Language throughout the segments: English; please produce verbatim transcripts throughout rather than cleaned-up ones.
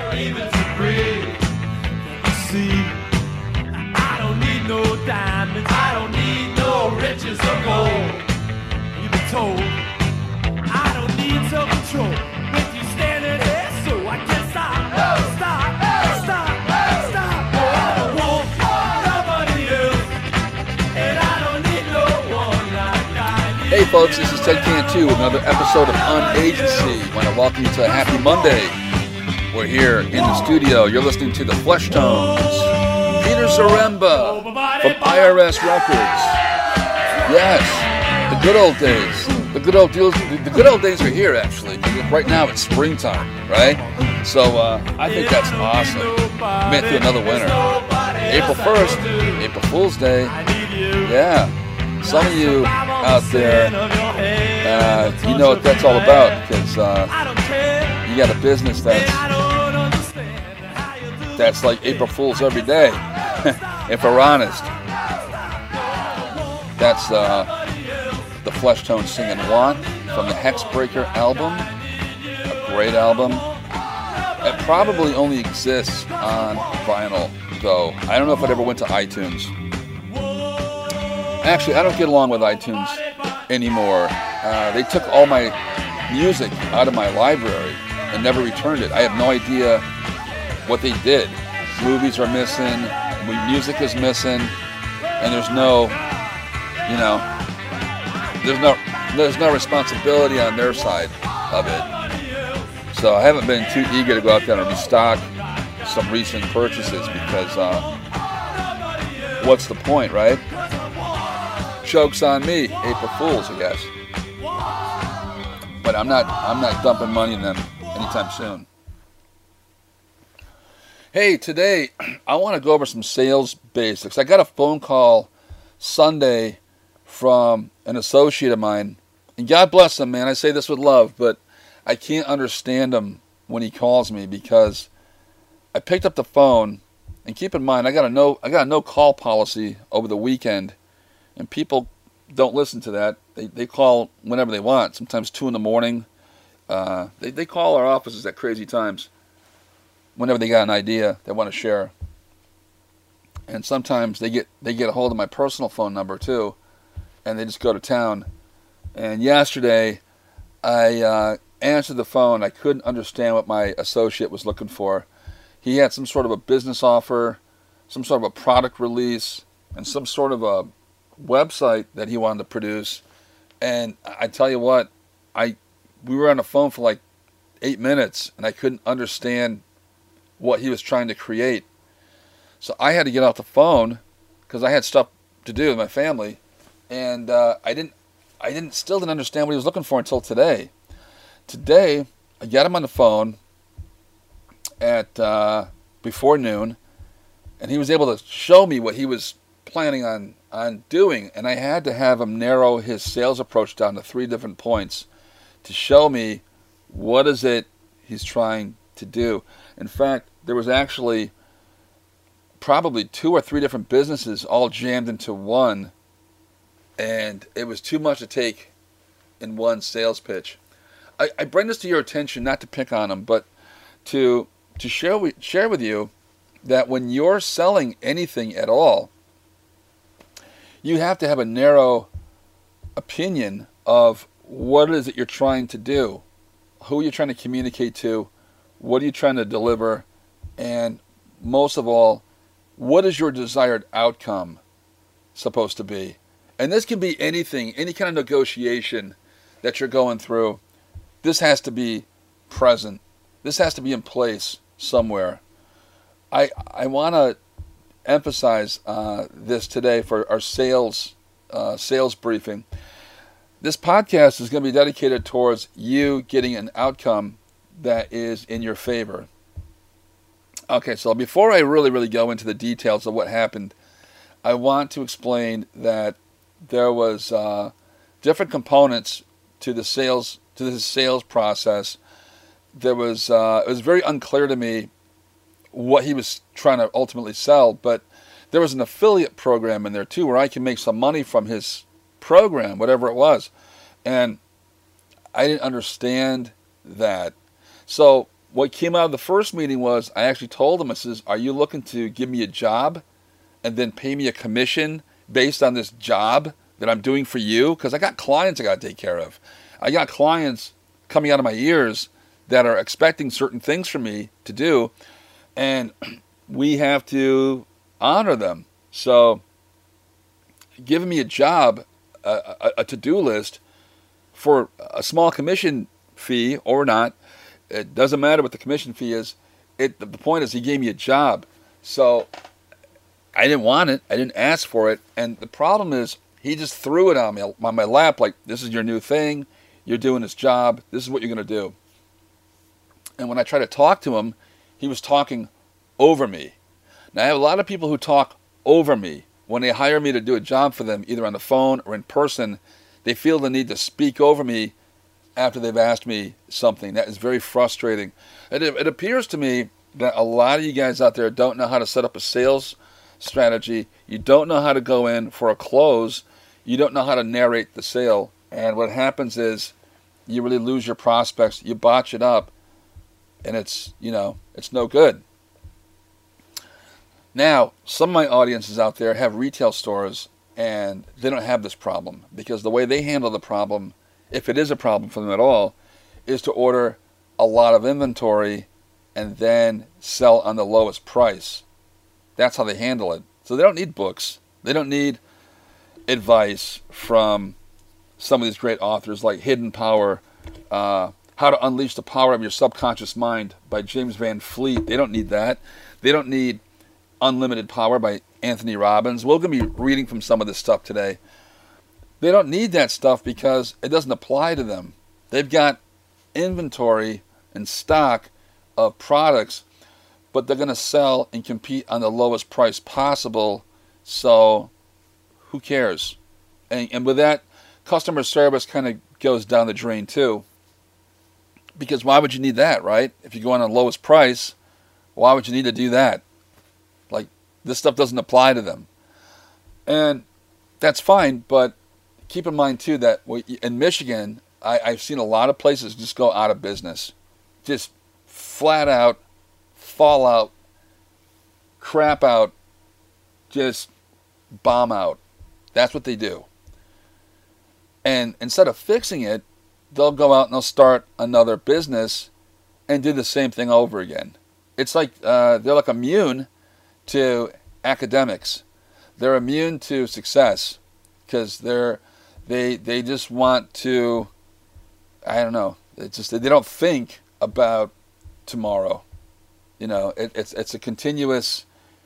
even to breathe. You see, I don't need no diamonds, I don't need no riches or gold. You've been told I don't need self-control. With you standing there, so I can't stop, stop, stop, stop. No, I don't want nobody else, and I don't need no one like I need. Hey folks, this is Ted Cantu with another episode of Unagency. I want to welcome you to a happy Monday. We're here in the studio. You're listening to the Flesh Tones. Peter Zaremba from I R S Records. Yes, the good old days. The good old deals. The good old days are here, actually. Right now it's springtime, right? So uh, I think that's awesome. Made through another winter. April first, April Fool's Day. Yeah. Some of you out there, uh, you know what that's all about, because uh, you got a business that's that's like April Fools every day. If we're honest, that's uh, the Flesh Tones singing "Want" from the Hexbreaker album, a great album. It probably only exists on vinyl, though. I don't know if it ever went to iTunes. Actually, I don't get along with iTunes anymore. Uh, they took all my music out of my library and never returned it. I have no idea what they did. Movies are missing, music is missing, and there's no, you know, there's no, there's no responsibility on their side of it. So I haven't been too eager to go out there and restock some recent purchases because uh, what's the point, right? Joke's on me, April Fools, I guess. But I'm not I'm not dumping money in them anytime soon. Hey, today I want to go over some sales basics. I got a phone call Sunday from an associate of mine, and God bless him, man. I say this with love, but I can't understand him when he calls me because I picked up the phone, and keep in mind I got a no I got a no call policy over the weekend. And people don't listen to that. They they call whenever they want, sometimes two in the morning. Uh, they, they call our offices at crazy times whenever they got an idea they want to share. And sometimes they get they get a hold of my personal phone number too, and they just go to town. And yesterday, I uh, answered the phone. I couldn't understand what my associate was looking for. He had some sort of a business offer, some sort of a product release, and some sort of a website that he wanted to produce. And I tell you what, I we were on the phone for like eight minutes and I couldn't understand what he was trying to create. So I had to get off the phone because I had stuff to do with my family, and uh, I didn't I didn't still didn't understand what he was looking for until today. Today I got him on the phone at uh, before noon, and he was able to show me what he was planning on on doing, and I had to have him narrow his sales approach down to three different points to show me what is it he's trying to do. In fact, there was actually probably two or three different businesses all jammed into one, and it was too much to take in one sales pitch. I, I bring this to your attention not to pick on him, but to to share with, share with you that when you're selling anything at all, you have to have a narrow opinion of what is it you're trying to do, who you're trying to communicate to, what are you trying to deliver, and most of all, what is your desired outcome supposed to be? And this can be anything, any kind of negotiation that you're going through. This has to be present. This has to be in place somewhere. I I want to emphasize uh, this today for our sales uh, sales briefing. This podcast is going to be dedicated towards you getting an outcome that is in your favor. Okay, so before I really, really go into the details of what happened, I want to explain that there was uh, different components to the sales to the sales process. There was uh, it was very unclear to me what he was trying to ultimately sell, but there was an affiliate program in there too where I can make some money from his program, whatever it was. And I didn't understand that. So what came out of the first meeting was I actually told him, I says, are you looking to give me a job and then pay me a commission based on this job that I'm doing for you? Because I got clients I got to take care of. I got clients coming out of my ears that are expecting certain things from me to do, and we have to honor them. So giving me a job, a, a, a to-do list for a small commission fee or not, it doesn't matter what the commission fee is. It, the point is he gave me a job. So I didn't want it. I didn't ask for it. And the problem is he just threw it on me, on my lap, like, this is your new thing. You're doing this job. This is what you're going to do. And when I tried to talk to him, he was talking over me. Now, I have a lot of people who talk over me. When they hire me to do a job for them, either on the phone or in person, they feel the need to speak over me after they've asked me something. That is very frustrating. It, it appears to me that a lot of you guys out there don't know how to set up a sales strategy. You don't know how to go in for a close. You don't know how to narrate the sale. And what happens is you really lose your prospects. You botch it up. And it's, you know, it's no good. Now, some of my audiences out there have retail stores and they don't have this problem because the way they handle the problem, if it is a problem for them at all, is to order a lot of inventory and then sell on the lowest price. That's how they handle it. So they don't need books. They don't need advice from some of these great authors like Hidden Power, uh, How to Unleash the Power of Your Subconscious Mind by James Van Fleet. They don't need that. They don't need Unlimited Power by Anthony Robbins. We're going to be reading from some of this stuff today. They don't need that stuff because it doesn't apply to them. They've got inventory and stock of products, but they're going to sell and compete on the lowest price possible, so who cares? And, and with that, customer service kind of goes down the drain too, because why would you need that, right? If you go on the lowest price, why would you need to do that? Like, this stuff doesn't apply to them. And that's fine, but keep in mind too that in Michigan, I, I've seen a lot of places just go out of business. Just flat out, fall out, crap out, just bomb out. That's what they do. And instead of fixing it, they'll go out and they'll start another business and do the same thing over again. It's like uh, they're like immune to academics. They're immune to success because they're they they just want to, I don't know, it's just they don't think about tomorrow. You know, it, it's it's a continuous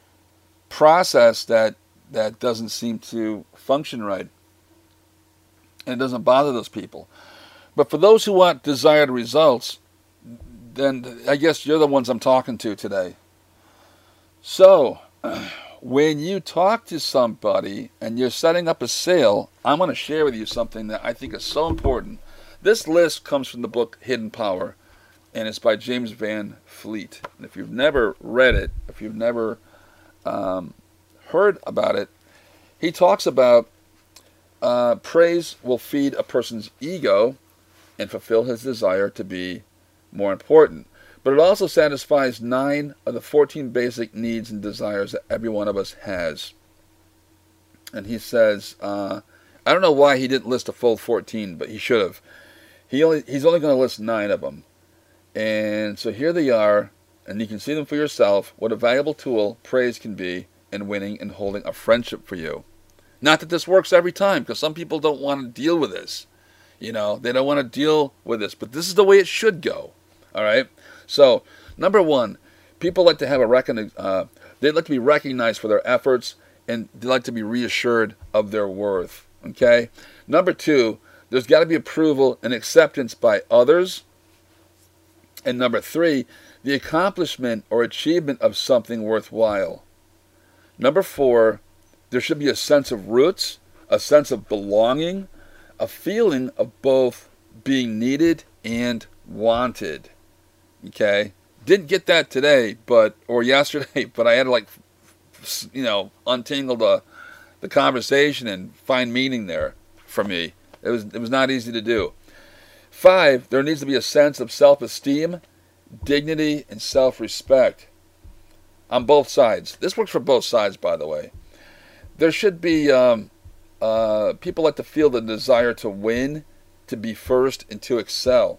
process that that doesn't seem to function right, and it doesn't bother those people. But for those who want desired results, then I guess you're the ones I'm talking to today. So, when you talk to somebody and you're setting up a sale, I'm going to share with you something that I think is so important. This list comes from the book Hidden Power, and it's by James Van Fleet. And if you've never read it, if you've never um, heard about it, he talks about uh, praise will feed a person's ego and fulfill his desire to be more important. But it also satisfies nine of the fourteen basic needs and desires that every one of us has. And he says, uh, I don't know why he didn't list a full fourteen, but he should have. He only he's only going to list nine of them. And so here they are, and you can see them for yourself, what a valuable tool praise can be in winning and holding a friendship for you. Not that this works every time, because some people don't want to deal with this. You know, they don't want to deal with this, but this is the way it should go. All right? So, number one, people like to have a recon- uh, they like to be recognized for their efforts, and they like to be reassured of their worth. Okay? Number two, there's got to be approval and acceptance by others. And number three, the accomplishment or achievement of something worthwhile. Number four, there should be a sense of roots, a sense of belonging, a feeling of both being needed and wanted. Okay? Didn't get that today, but or yesterday, but I had to, like, you know, untangle the the conversation and find meaning there for me. It was it was not easy to do. Five, there needs to be a sense of self-esteem, dignity, and self-respect on both sides. This works for both sides, by the way. There should be, um, uh, people like to feel the desire to win, to be first, and to excel.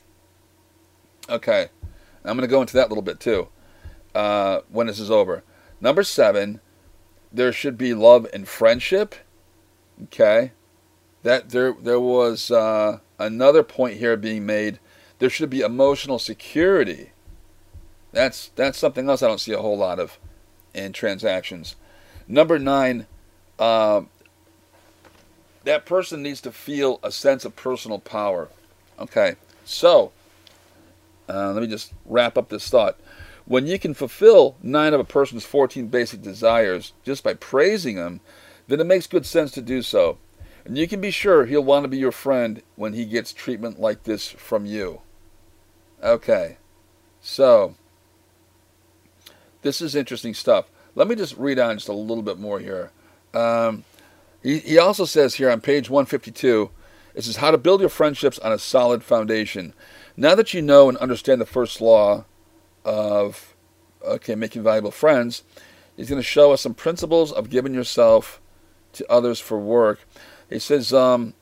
Okay, I'm going to go into that a little bit too uh, when this is over. Number seven, there should be love and friendship. Okay, that there there was uh, another point here being made. There should be emotional security. That's that's something else I don't see a whole lot of in transactions. Number nine, uh, that person needs to feel a sense of personal power. Okay, so uh, let me just wrap up this thought. When you can fulfill nine of a person's fourteen basic desires just by praising him, then it makes good sense to do so. And you can be sure he'll want to be your friend when he gets treatment like this from you. Okay, so this is interesting stuff. Let me just read on just a little bit more here. Um, he, he also says here on page one fifty-two, it says how to build your friendships on a solid foundation. Now that you know and understand the first law of okay making valuable friends, he's going to show us some principles of giving yourself to others for work. He says, um,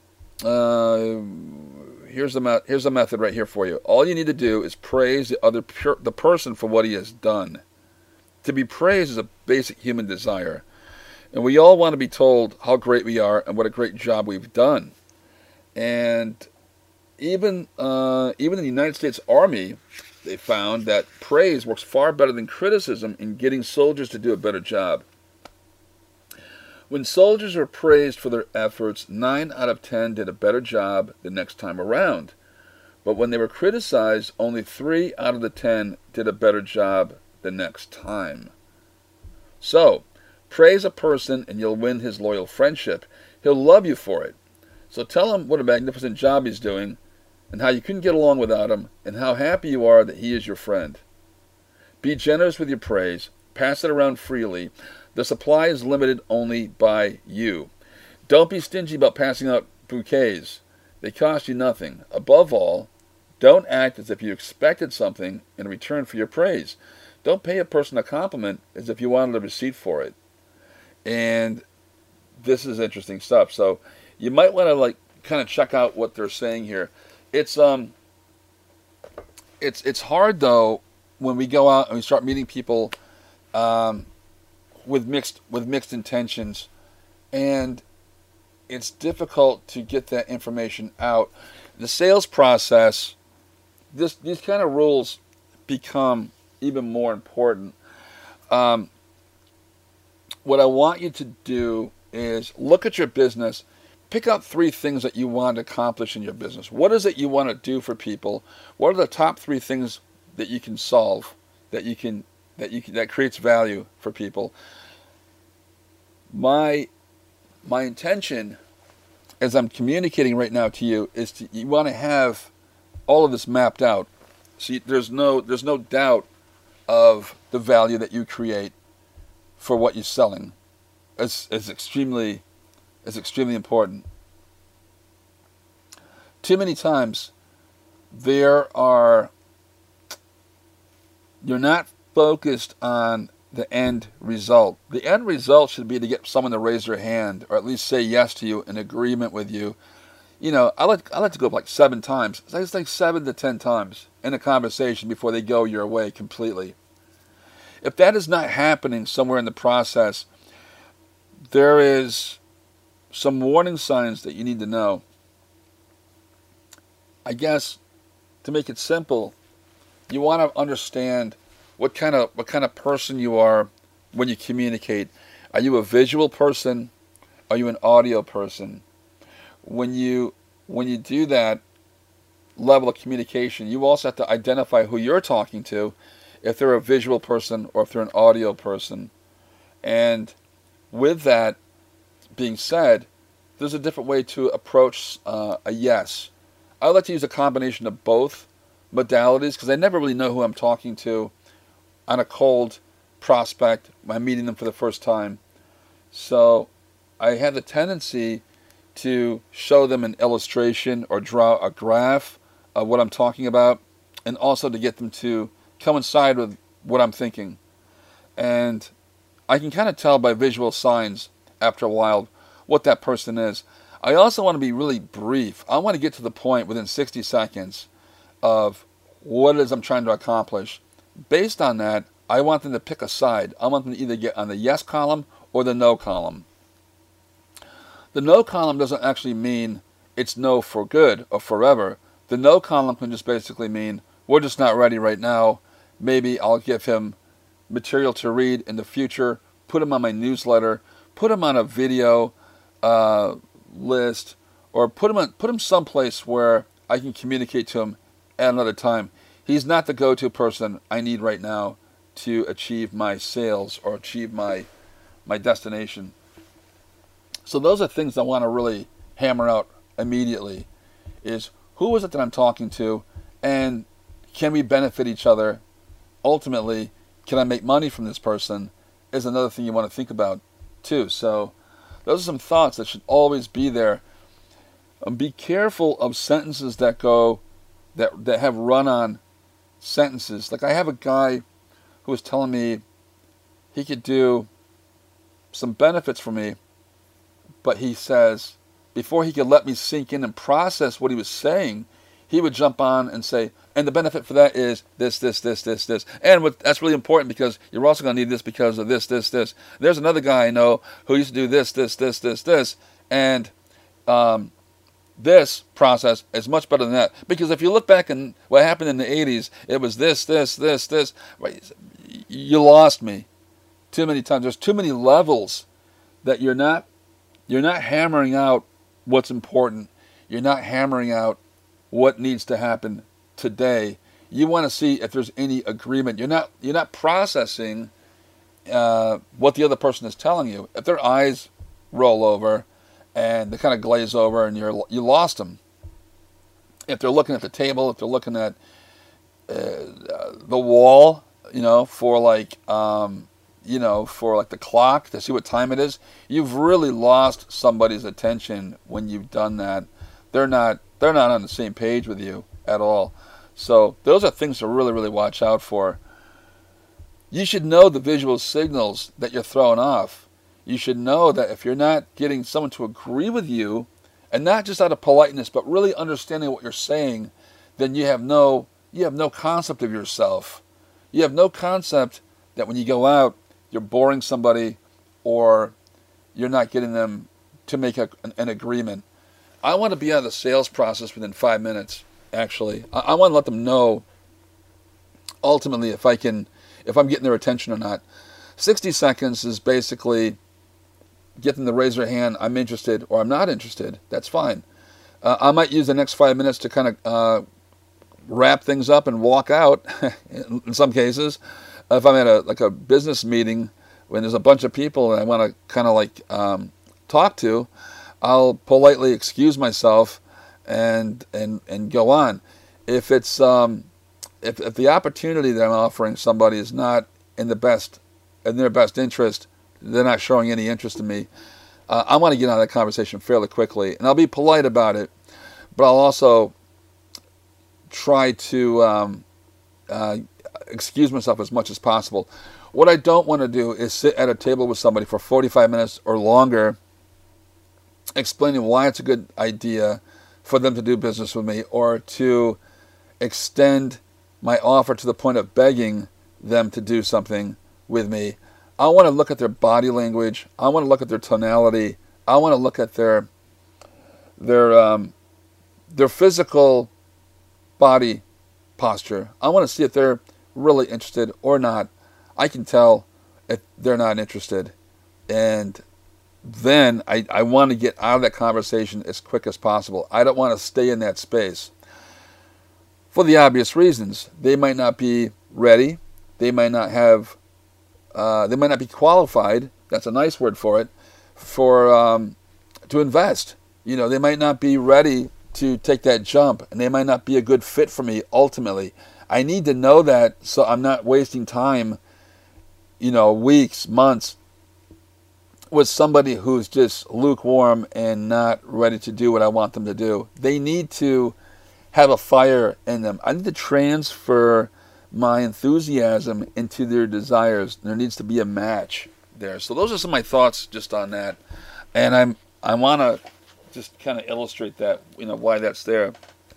uh, here's the me- here's a method right here for you. All you need to do is praise the other pure, the person for what he has done. To be praised is a basic human desire, and we all want to be told how great we are and what a great job we've done. And even uh, even in the United States Army, they found that praise works far better than criticism in getting soldiers to do a better job. When soldiers were praised for their efforts, nine out of ten did a better job the next time around. But when they were criticized, only three out of the ten did a better job the next time. So, praise a person and you'll win his loyal friendship. He'll love you for it. So tell him what a magnificent job he's doing, and how you couldn't get along without him, and how happy you are that he is your friend. Be generous with your praise. Pass it around freely. The supply is limited only by you. Don't be stingy about passing out bouquets. They cost you nothing. Above all, don't act as if you expected something in return for your praise. Don't pay a person a compliment as if you wanted a receipt for it. And this is interesting stuff. So you might want to like kind of check out what they're saying here. It's um it's it's hard though when we go out and we start meeting people um with mixed with mixed intentions, and it's difficult to get that information out. The sales process, this these kind of rules become even more important. Um, what I want you to do is look at your business, pick out three things that you want to accomplish in your business. What is it you want to do for people? What are the top three things that you can solve, that you can that you can, that creates value for people? My my intention, as I'm communicating right now to you, is to you want to have all of this mapped out. See, there's no there's no doubt of the value that you create for what you're selling. It's, it's extremely it's extremely important. Too many times there are you're not focused on the end result. The end result should be to get someone to raise their hand, or at least say yes to you, in agreement with you. You know, I like I like to go up like seven times. It's like seven to ten times in a conversation before they go your way completely. If that is not happening somewhere in the process, there is some warning signs that you need to know. I guess to make it simple, you want to understand what kind of what kind of person you are when you communicate. Are you a visual person? Are you an audio person? When you when you do that level of communication, you also have to identify who you're talking to, if they're a visual person or if they're an audio person. And with that being said, there's a different way to approach uh, a yes. I like to use a combination of both modalities because I never really know who I'm talking to on a cold prospect when I'm meeting them for the first time. So I have the tendency to show them an illustration or draw a graph of what I'm talking about and also to get them to coincide with what I'm thinking. And I can kind of tell by visual signs after a while what that person is. I also want to be really brief. I want to get to the point within sixty seconds of what it is I'm trying to accomplish. Based on that, I want them to pick a side. I want them to either get on the yes column or the no column. The no column doesn't actually mean it's no for good or forever. The no column can just basically mean we're just not ready right now. Maybe I'll give him material to read in the future, put him on my newsletter, put him on a video uh, list, or put him on, put him someplace where I can communicate to him at another time. He's not the go-to person I need right now to achieve my sales or achieve my my destination. So those are things I want to really hammer out immediately, is who is it that I'm talking to, and can we benefit each other? Ultimately, can I make money from this person is another thing you want to think about too. So those are some thoughts that should always be there. Um, be careful of sentences that go, that, that have run-on sentences. Like I have a guy who was telling me he could do some benefits for me, but he says, before he could let me sink in and process what he was saying, he would jump on and say, and the benefit for that is this, this, this, this, this. And what, that's really important because you're also going to need this because of this, this, this. There's another guy I know who used to do this, this, this, this, this. And um, this process is much better than that. Because if you look back in what happened in the eighties, it was this, this, this, this. You lost me too many times. There's too many levels that you're not, you're not hammering out what's important. You're not hammering out what needs to happen today. You want to see if there's any agreement. You're not you're not processing uh, what the other person is telling you. If their eyes roll over and they kind of glaze over and you're you lost them. If they're looking at the table, if they're looking at uh, the wall, you know, for like um, you know, for like the clock to see what time it is, you've really lost somebody's attention when you've done that. They're not they're not on the same page with you at all. So those are things to really, really watch out for. You should know the visual signals that you're throwing off. You should know that if you're not getting someone to agree with you, and not just out of politeness, but really understanding what you're saying, then you have no you have no concept of yourself. You have no concept that when you go out, you're boring somebody or you're not getting them to make a, an, an agreement. I want to be out of the sales process within five minutes, actually. I, I want to let them know, ultimately, if I can, if I'm getting their attention or not. sixty seconds is basically get them to raise their hand, I'm interested, or I'm not interested. That's fine. Uh, I might use the next five minutes to kind of uh, wrap things up and walk out, in some cases. If I'm at a like a business meeting when there's a bunch of people and I want to kind of like um, talk to, I'll politely excuse myself and and and go on. If it's um, if if the opportunity that I'm offering somebody is not in the best in their best interest, they're not showing any interest in me, uh, I want to get out of that conversation fairly quickly, and I'll be polite about it, but I'll also try to um, uh, excuse myself as much as possible. What I don't want to do is sit at a table with somebody for forty-five minutes or longer, explaining why it's a good idea for them to do business with me, or to extend my offer to the point of begging them to do something with me. I want to look at their body language. I want to look at their tonality. I want to look at their their um, their physical body posture. I want to see if they're really interested or not. I can tell if they're not interested, and then I, I want to get out of that conversation as quick as possible. I don't want to stay in that space for the obvious reasons. They might not be ready. They might not have, uh, they might not be qualified, that's a nice word for it, for um, to invest. You know, they might not be ready to take that jump, and they might not be a good fit for me ultimately. I need to know that so I'm not wasting time, you know, weeks, months, with somebody who's just lukewarm and not ready to do what I want them to do. They need to have a fire in them. I need to transfer my enthusiasm into their desires. There needs to be a match there. So those are some of my thoughts just on that. And I'm I want to just kind of illustrate that, you know, why that's there.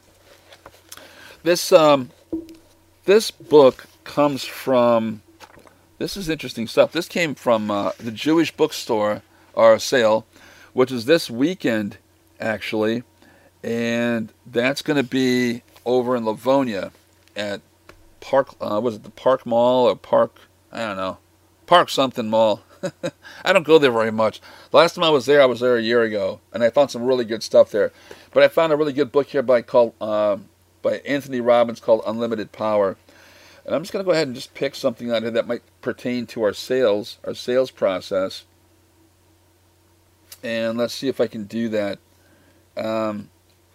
This um this book comes from, this is interesting stuff. This came from uh, the Jewish bookstore, or sale, which is this weekend, actually. And that's going to be over in Livonia at Park, uh, was it the Park Mall or Park, I don't know, Park something Mall. I don't go there very much. The last time I was there, I was there a year ago, and I found some really good stuff there. But I found a really good book here by called uh, by Anthony Robbins called Unlimited Power. And I'm just going to go ahead and just pick something out here that might pertain to our sales, our sales process. And let's see if I can do that. Um,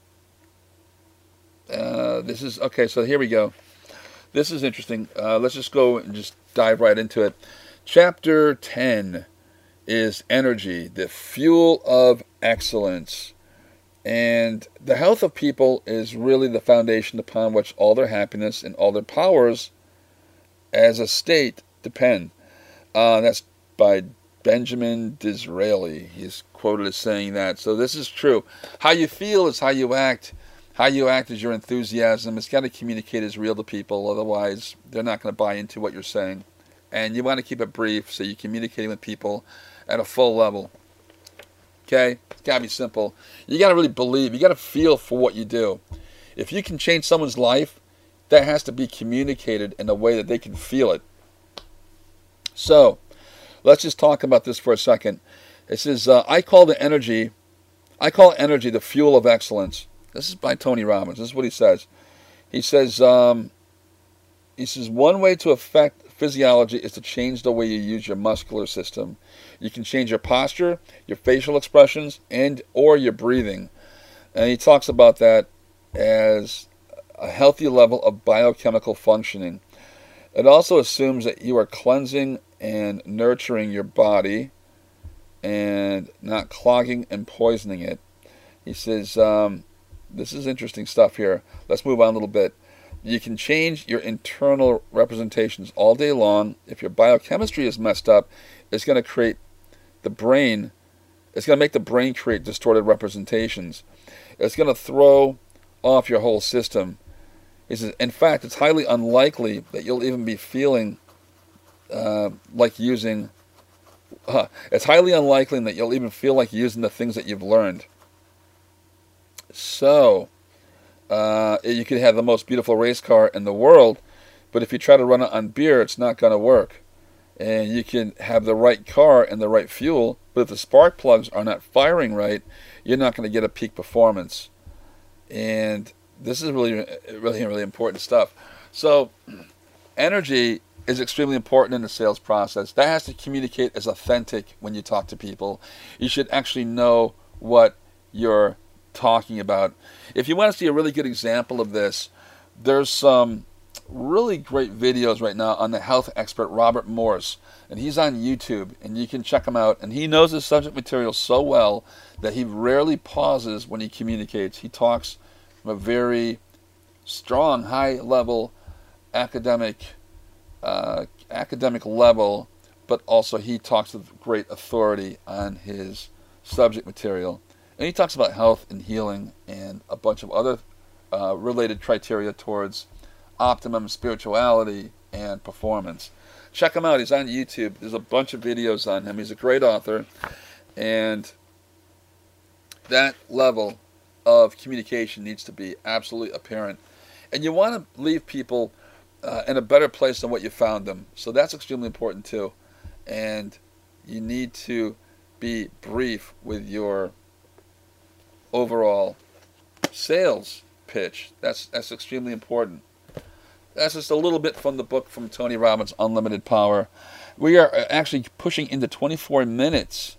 uh, this is, okay, so here we go. This is interesting. Uh, let's just go and just dive right into it. Chapter ten is energy, the fuel of excellence. And the health of people is really the foundation upon which all their happiness and all their powers as a state depend. Uh, that's by Benjamin Disraeli. He's quoted as saying that. So this is true. How you feel is how you act. How you act is your enthusiasm. It's got to communicate as real to people. Otherwise, they're not going to buy into what you're saying. And you want to keep it brief so you're communicating with people at a full level. Okay? It's got to be simple. You got to really believe. You got to feel for what you do. If you can change someone's life, that has to be communicated in a way that they can feel it. So, let's just talk about this for a second. It says, uh, I call the energy, I call energy the fuel of excellence. This is by Tony Robbins. This is what he says. He says, um, he says, one way to affect physiology is to change the way you use your muscular system. You can change your posture, your facial expressions, and or your breathing. And he talks about that as a healthy level of biochemical functioning. It also assumes that you are cleansing and nurturing your body and not clogging and poisoning it. He says, um, this is interesting stuff here. Let's move on a little bit. You can change your internal representations all day long. If your biochemistry is messed up, it's going to create the brain, it's going to make the brain create distorted representations. It's going to throw off your whole system. He says, in fact, it's highly unlikely that you'll even be feeling uh, like using, uh, it's highly unlikely that you'll even feel like using the things that you've learned. So, uh, you could have the most beautiful race car in the world, but if you try to run it on beer, it's not going to work. And you can have the right car and the right fuel, but if the spark plugs are not firing right, you're not going to get a peak performance. And this is really, really, really important stuff. So, energy is extremely important in the sales process. That has to communicate as authentic when you talk to people. You should actually know what you're talking about. If you want to see a really good example of this, there's some really great videos right now on the health expert Robert Morse, and he's on YouTube, and you can check him out. And he knows his subject material so well that he rarely pauses when he communicates. He talks from a very strong, high-level academic uh, academic level, but also he talks with great authority on his subject material. And he talks about health and healing and a bunch of other uh, related criteria towards optimum spirituality and performance. Check him out. He's on YouTube. There's a bunch of videos on him. He's a great author. And that level of communication needs to be absolutely apparent. And you want to leave people uh, in a better place than what you found them. So that's extremely important too. And you need to be brief with your overall sales pitch. That's that's extremely important. That's just a little bit from the book from Tony Robbins, Unlimited Power. We are actually pushing into twenty-four minutes,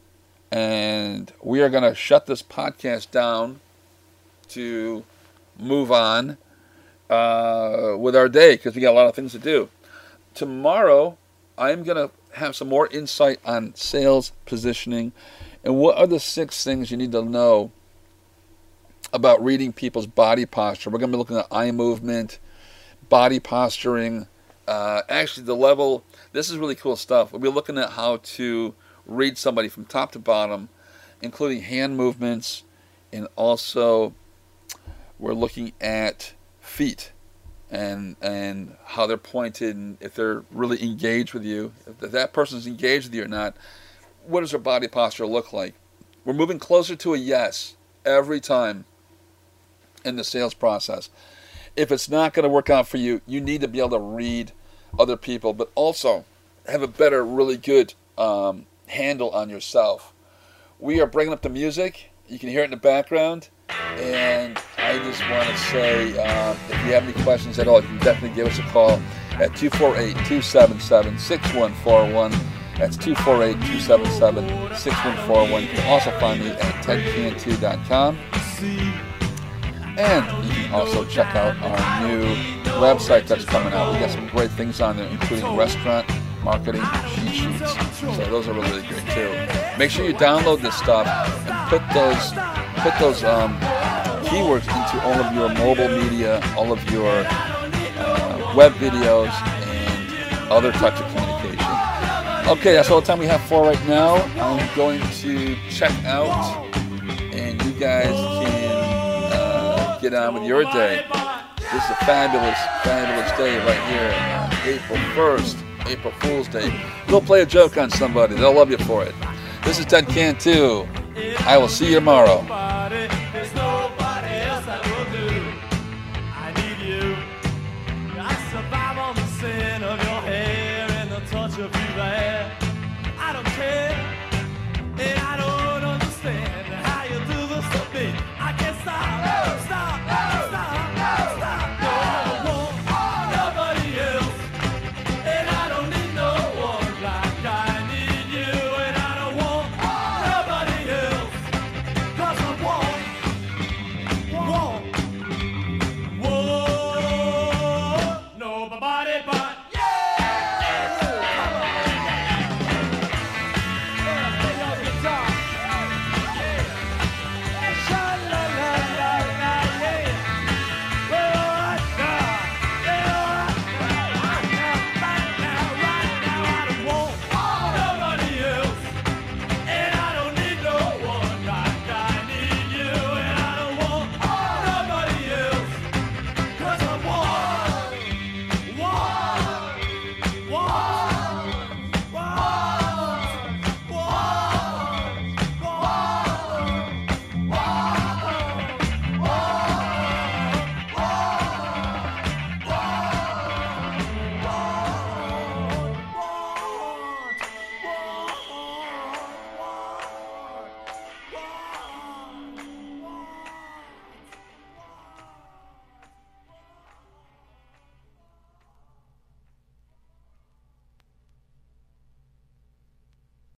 and we are going to shut this podcast down to move on uh, with our day because we got a lot of things to do. Tomorrow, I'm going to have some more insight on sales positioning and what are the six things you need to know about reading people's body posture. We're going to be looking at eye movement, body posturing. Uh, actually, the level, this is really cool stuff. We'll be looking at how to read somebody from top to bottom, including hand movements, and also we're looking at feet and and how they're pointed, and if they're really engaged with you, if that person's engaged with you or not. What does their body posture look like? We're moving closer to a yes every time in the sales process. If it's not going to work out for you, you need to be able to read other people, but also have a better, really good um, handle on yourself. We are bringing up the music. You can hear it in the background. And I just want to say, um, if you have any questions at all, you can definitely give us a call at two four eight, two seven seven, six one four one. That's two four eight, two seven seven, six one four one. You can also find me at ted cantu dot com. And you can also check out our new website that's coming out. We got some great things on there, including restaurant marketing cheat sheets. So those are really great too. Make sure you download this stuff and put those put those um, keywords into all of your mobile media, all of your uh, web videos, and other types of communication. Okay, that's all the time we have for right now. I'm going to check out, and you guys can uh, get on with your day. This is a fabulous, fabulous day right here on April first, April Fool's Day. Go play a joke on somebody. They'll love you for it. This is Ted Cantu. I will see you tomorrow.